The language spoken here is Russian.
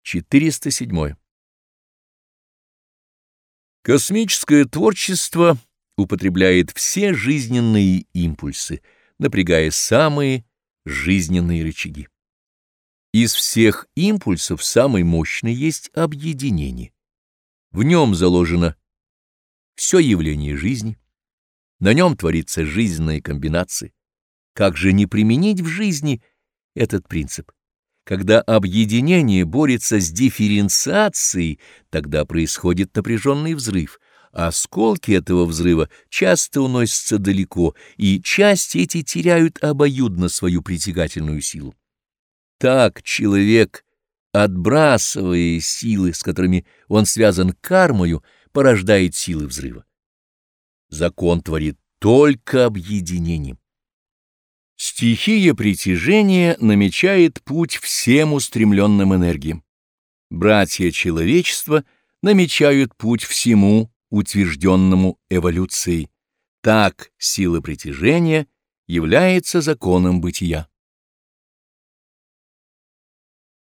407. Космическое творчество употребляет все жизненные импульсы, напрягая самые жизненные рычаги. Из всех импульсов самый мощный есть объединение. В нем заложено все явление жизни, на нем творится жизненная комбинация. Как же не применить в жизни этот принцип? Когда объединение борется с дифференциацией, тогда происходит напряженный взрыв. Осколки этого взрыва часто уносятся далеко, и части эти теряют обоюдно свою притягательную силу. Так человек, отбрасывая силы, с которыми он связан кармою, порождает силы взрыва. Закон творит только объединением. Стихия притяжения намечает путь всем устремленным энергиям. Братья человечества намечают путь всему утвержденному эволюцией. Так сила притяжения является законом бытия.